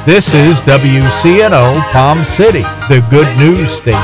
This is WCNO Palm City, the good news station.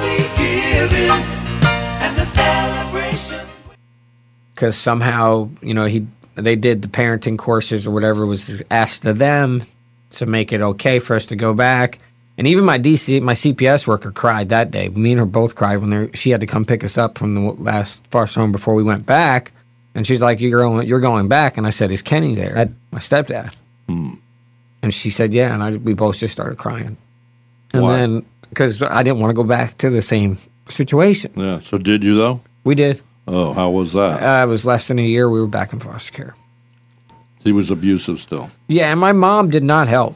Because somehow, they did the parenting courses or whatever was asked of them to make it okay for us to go back. And even my CPS worker cried that day. Me and her both cried when she had to come pick us up from the last foster home before we went back. And she's like, "You're going back." And I said, "Is Kenny there?" My stepdad. And she said, "Yeah." And we both just started crying. And Why? then, because I didn't want to go back to the same situation. Yeah. So did you, though? We did. Oh, how was that? It was less than a year. We were back in foster care. He was abusive still. Yeah, and my mom did not help.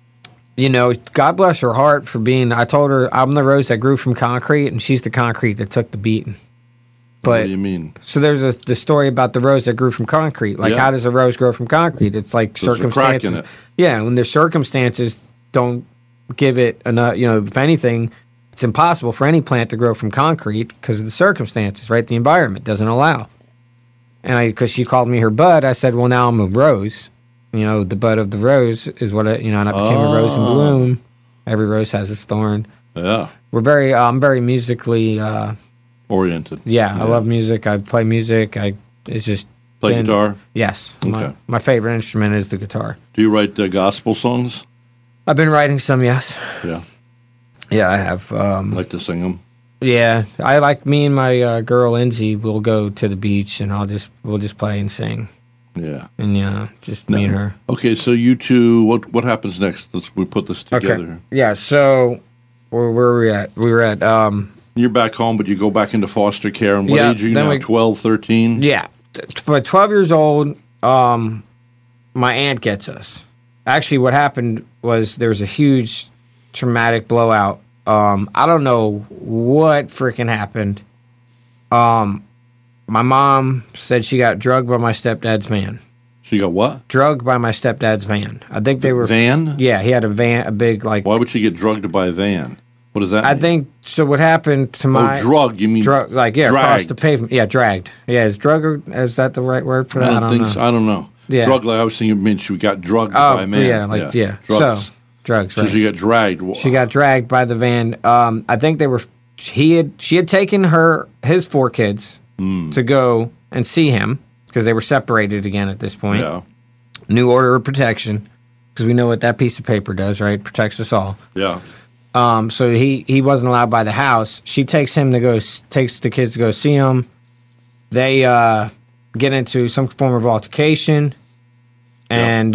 God bless her heart for being. I told her I'm the rose that grew from concrete, and she's the concrete that took the beating. But What do you mean? So there's the story about the rose that grew from concrete. Like, Yeah. how does a rose grow from concrete? It's like There's a crack circumstances. in it. Yeah, when the circumstances don't give it enough. If anything, it's impossible for any plant to grow from concrete because of the circumstances. Right, the environment doesn't allow. And because she called me her bud, I said, "Well, now I'm a rose." The bud of the rose is what and I became a rose in bloom. Every rose has its thorn. Yeah. I'm very musically Oriented. Yeah, I love music. I play music. It's just Play guitar? Yes. Okay. My favorite instrument is the guitar. Do you write gospel songs? I've been writing some, yes. Yeah. Yeah, I have. Like to sing them? Yeah, I like. Me and my girl Lindsay will go to the beach and we'll just play and sing. Yeah. And just me and her. Okay, so you two, what happens next? We put this together. Okay. Yeah. So where were we at? We were at. You're back home, but you go back into foster care. And what Yeah, age are you then now? 12, 13? Yeah. But 12 years old, my aunt gets us. Actually, what happened was there was a huge traumatic blowout. I don't know what freaking happened. My mom said she got drugged by my stepdad's van. She got what? Drugged by my stepdad's van. I think they were... Van? Yeah, he had a van, a big, like... Why would she get drugged by a van? What does that mean? I think... So what happened to my... Oh, drug, you mean... Drug, across dragged. the pavement. Yeah, dragged. Yeah, is is that the right word for that? I don't think so. I don't know. Yeah. Drug, like I was thinking it meant she got drugged by a man. Yeah. Drugs. So, drugs, So right. she got dragged. She got dragged by the van. I think they were... She had taken his 4 kids to go and see him because they were separated again at this point. Yeah. New order of protection, because we know what that piece of paper does, right? Protects us all. Yeah. So he wasn't allowed by the house. She takes the kids to go see him. They get into some form of altercation, and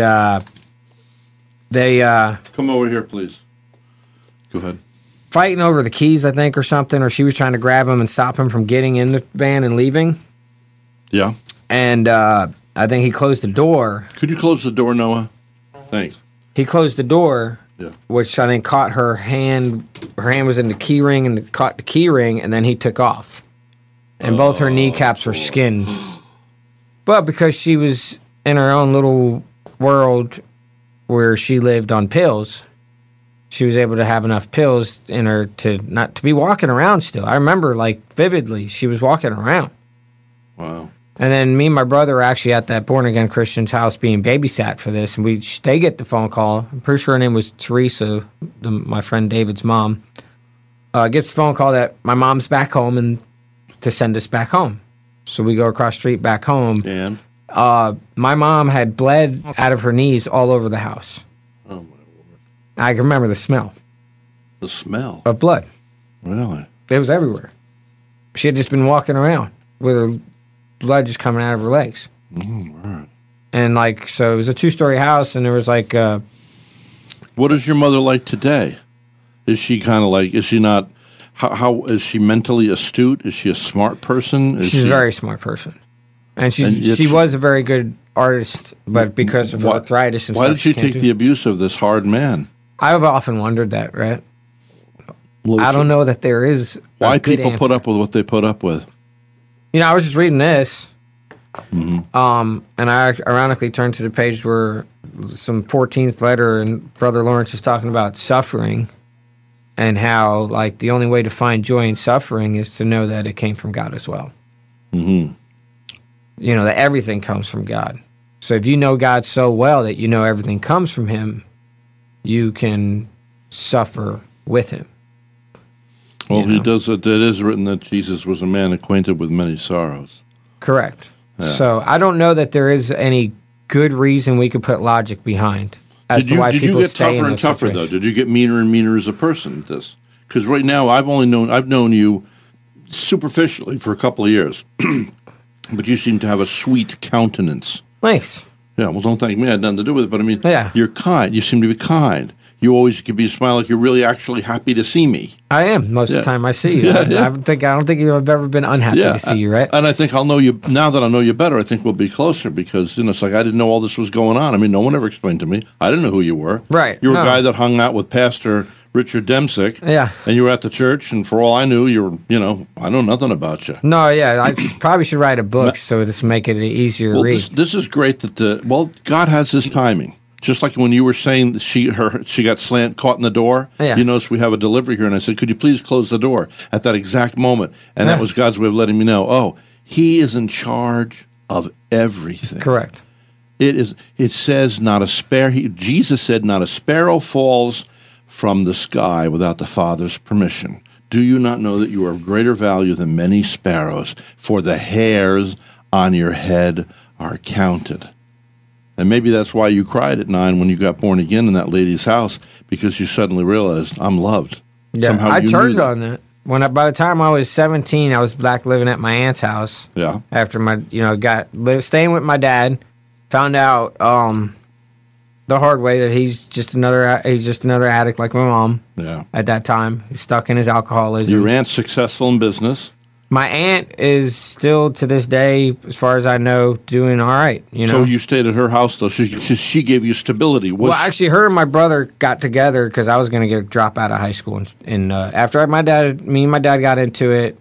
they Come over here, please. Go ahead. fighting over the keys, I think, or something. Or she was trying to grab him and stop him from getting in the van and leaving. Yeah. And I think he closed the door. Could you close the door, Noah? Thanks. He closed the door, Yeah. which I think caught her hand. Her hand was in the key ring, and it caught the key ring, and then he took off. And both her kneecaps were skinned. But because she was in her own little world where she lived on pills, she was able to have enough pills in her to be walking around still. I remember, like, vividly, she was walking around. Wow. And then me and my brother are actually at that born-again Christian's house being babysat for this, and they get the phone call. I'm pretty sure her name was Teresa, my friend David's mom. Gets the phone call that my mom's back home and to send us back home. So we go across the street back home. And? My mom had bled out of her knees all over the house. Oh, my Lord. I can remember the smell The smell. of blood. Really? It was everywhere. She had just been walking around with her blood just coming out of her legs. Right. And, like, so it was a 2-story house, and there was, like... What is your mother like today? Is she kind of like, is she not, how is she mentally astute? Is she a smart person? She's a very smart person. And she was a very good artist, but because of arthritis and why stuff... did she take the abuse of this hard man? I've often wondered that, right? I don't know that there is why a good people put answer. up with what they put up with. I was just reading this, and I ironically turned to the page where some 14th letter, and Brother Lawrence is talking about suffering, and how, like, the only way to find joy in suffering is to know that it came from God as well. Mm-hmm. That everything comes from God. So if you know God so well that you know everything comes from Him, you can suffer with him. Well, You he know? does. It is written that Jesus was a man acquainted with many sorrows. Correct. Yeah. So I don't know that there is any good reason we could put logic behind as to why Did you people get stay in tougher and those tougher though? situations. Did you get meaner and meaner as a person at this? Because right now I've known you superficially for a couple of years, but you seem to have a sweet countenance. Thanks. Yeah, well, don't thank me. I had nothing to do with it. But I mean, Yeah. you're kind. You seem to be kind. You always give me a smile like you're really actually happy to see me. I am most of the time I see you. I don't think I've ever been unhappy to see you, right? And I think I'll know you now that I know you better. I think we'll be closer because it's like I didn't know all this was going on. I mean, no one ever explained to me. I didn't know who you were. Right. You were No. a guy that hung out with Pastor Richard Demsick. Yeah. And you were at the church, and for all I knew, I know nothing about you. No, yeah, I probably should write a book so this make it easier to Well, read. this is great that God has His timing. Just like when you were saying that she got caught in the door. Yeah. You notice we have a delivery here, and I said, "Could you please close the door?" At that exact moment, and that was God's way of letting me know. Oh, He is in charge of everything. Correct. It says not a Jesus said, "Not a sparrow falls from the sky without the Father's permission. Do you not know that you are of greater value than many sparrows? For the hairs on your head are counted." And maybe that's why you cried at 9 when you got born again in that lady's house, because you suddenly realized, I'm loved. Yeah, Somehow I you turned knew that. on that. By the time I was 17, I was back living at my aunt's house. Yeah. After staying with my dad, found out the hard way that he's just another addict like my mom. Yeah. At that time, he's stuck in his alcoholism. Your aunt's successful in business. My aunt is still to this day, as far as I know, doing all right. So you stayed at her house, though. She gave you stability. Well, actually, her and my brother got together because I was going to drop out of high school. And after me and my dad got into it,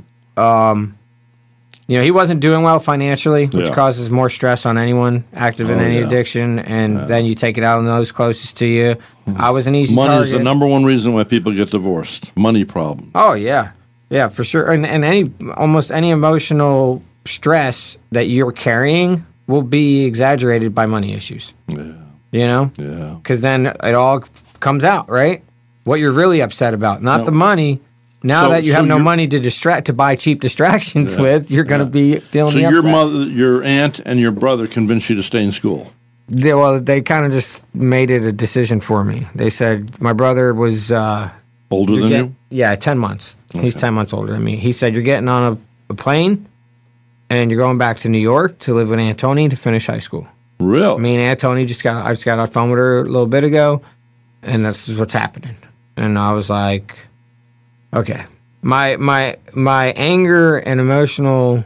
he wasn't doing well financially, which causes more stress on anyone active in any addiction. And then you take it out on those closest to you. I was an easy Money target. is the number one reason why people get divorced. Money problem. Oh, yeah. Yeah, for sure. And almost any emotional stress that you're carrying will be exaggerated by money issues. Yeah. Yeah. Because then it all comes out, right? What you're really upset about, not the money. Now that you have no money to buy cheap distractions with, you're going to be feeling the upset. So your aunt and your brother convinced you to stay in school. They kind of just made it a decision for me. They said my brother was older than you? Yeah, 10 months. Okay. He's 10 months older than me. He said, you're getting on a plane and you're going back to New York to live with Aunt Tony to finish high school. Really? Me and Aunt Tony I just got on the phone with her a little bit ago, and this is what's happening. And I was like, okay. My anger and emotional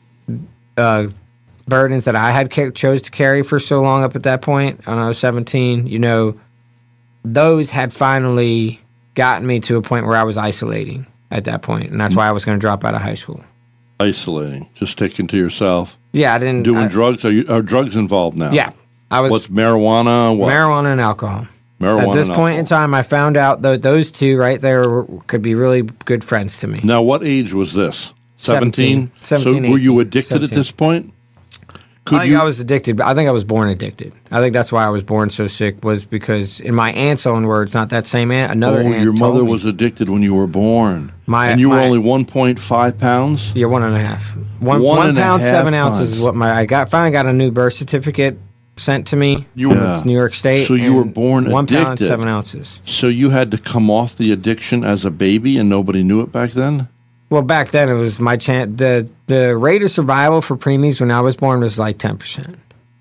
burdens that I had chose to carry for so long up at that point, when I was 17, those had finally gotten me to a point where I was isolating at that point, and that's why I was going to drop out of high school. Isolating, just taking to yourself. Yeah, I didn't doing drugs. Are drugs involved now? Yeah, I was. What's marijuana? What? Marijuana and alcohol. Marijuana. At this and point alcohol. in time, I found out that those two right there could be really good friends to me. Now, what age was this? 17? 17, So were you 18, addicted 17. at this point? I think I was addicted, but I think I was born addicted. I think that's why I was born so sick, was because, in my aunt's own words, not that same aunt, another aunt your told mother me, was addicted when you were born. And you were only 1.5 pounds? Yeah, 1.5. One One and a pound, half 7 ounces pounds. is what finally got a new birth certificate sent to me. Yeah. New York State. So you were and born 1 pound, addicted. 7 ounces. So you had to come off the addiction as a baby and nobody knew it back then? Well, back then it was my chance. The rate of survival for preemies when I was born was like 10%.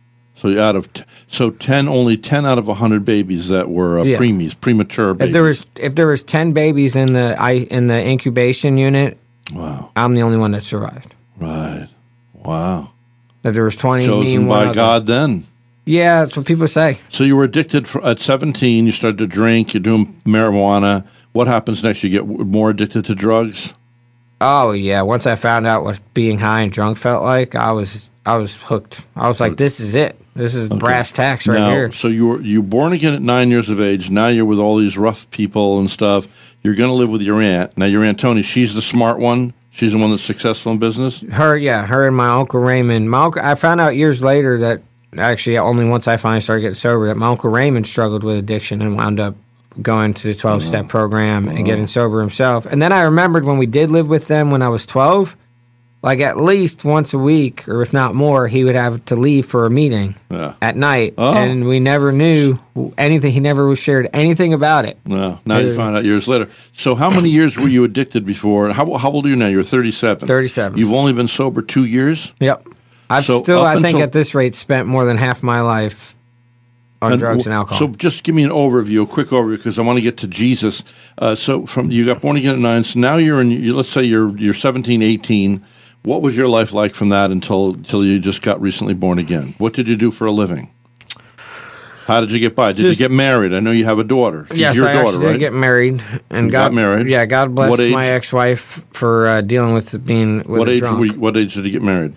So 10 only 10 out of 100 babies that were preemies, premature babies. If there was 10 babies in the incubation unit, Wow. I'm the only one that survived. Right. Wow. If there was 20, me Chosen and one by other. God then. Yeah, that's what people say. So you were addicted at 17. You started to drink. You're doing marijuana. What happens next? You get more addicted to drugs? Oh yeah. Once I found out what being high and drunk felt like, I was hooked. I was like, this is it. This is brass tacks right here. So you were born again at 9 years of age. Now you're with all these rough people and stuff. You're going to live with your aunt. Now your Aunt Tony, she's the smart one. She's the one that's successful in business. Her and my Uncle Raymond. I found out years later that actually only once I finally started getting sober, that my Uncle Raymond struggled with addiction and wound up going to the 12-step program and getting sober himself. And then I remembered when we did live with them when I was 12, like at least once a week, or if not more, he would have to leave for a meeting at night. And we never knew anything. He never shared anything about it. No. Now you find out years later. So how many years were you addicted before? How old are you now? You're 37. 37. You've only been sober 2 years? Yep. I've still, I think at this rate, spent more than half my life on drugs and alcohol. So just give me an overview, a quick overview, because I want to get to Jesus. So from you got born again at 9, so now you're in, let's say you're 17, 18. What was your life like from that until you just got recently born again? What did you do for a living? How did you get by? Did you get married? I know you have a daughter. She's yes, your I daughter, actually right? did get married. And got married? Yeah, God bless What age? my ex-wife for dealing with being with What a age? drunk. What age did you get married?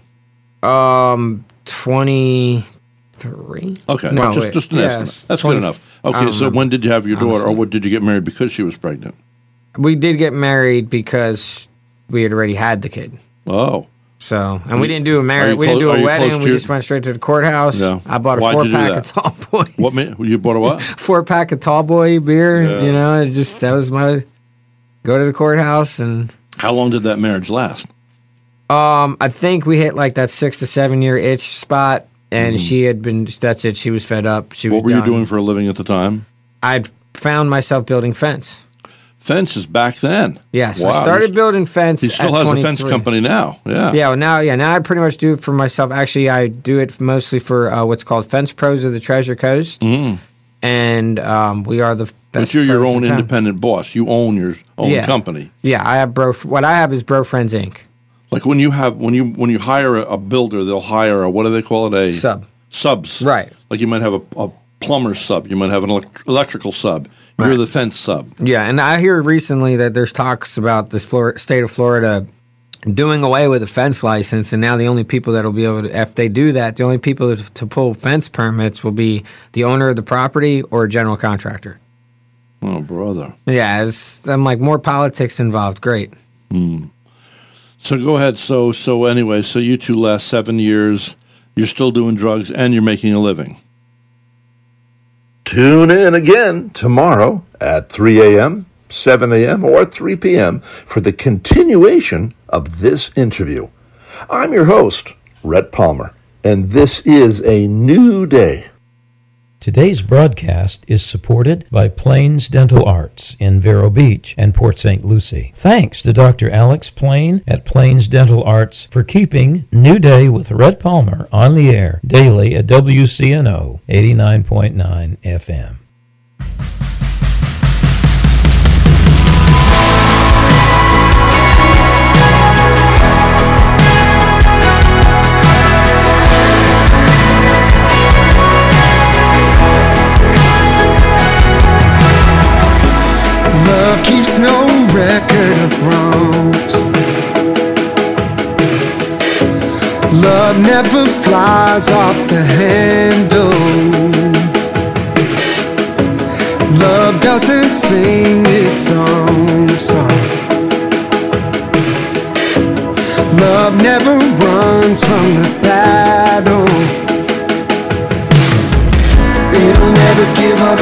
23. Okay, No, just an estimate. That's good enough. Okay, so when did you have your daughter, or what did you get married because she was pregnant? We did get married because we had already had the kid. Oh. So, and we didn't do a marriage. We didn't do a wedding. We just went straight to the courthouse. Yeah. I bought a Why'd you do 4-pack of that? Tall Boys. What you bought a what? 4-pack of Tall Boy beer. You know, it just that was my go to the courthouse. And How long did that marriage last? I think we hit like that 6 to 7 year itch spot, and she had been. That's it. She was fed up. She was. What were you done. doing for a living at the time? I'd found myself building fence. Fences back then. Yes, Wow. I started building fence. He still at has 23. a fence company now. Yeah. Yeah, well, now I pretty much do it for myself. Actually, I do it mostly for what's called Fence Pros of the Treasure Coast, and we are the best. But you're your pros own in town. independent boss. You own your own company. Yeah, I have What I have is Bro Friends Inc. Like when you hire a builder, they'll hire a, what do they call it? A subs. Right. Like you might have a plumber sub. You might have an electrical sub. You're the fence sub. Yeah, and I hear recently that there's talks about the state of Florida doing away with a fence license, and now the only people that will be able to, if they do that, the only people to pull fence permits will be the owner of the property or a general contractor. Oh, brother. Yeah, I'm like, more politics involved. Great. So go ahead. So anyway, so you two last 7 years, you're still doing drugs and you're making a living. Tune in again tomorrow at 3 a.m., 7 a.m., or 3 p.m. for the continuation of this interview. I'm your host, Rhett Palmer, and this is a new day. Today's broadcast is supported by Plains Dental Arts in Vero Beach and Port St. Lucie. Thanks to Dr. Alex Plain at Plains Dental Arts for keeping New Day with Rhett Palmer on the air daily at WCNO 89.9 FM. Love keeps no record of wrongs. Love never flies off the handle. Love doesn't sing its own song. Love never runs from the battle. It'll never give up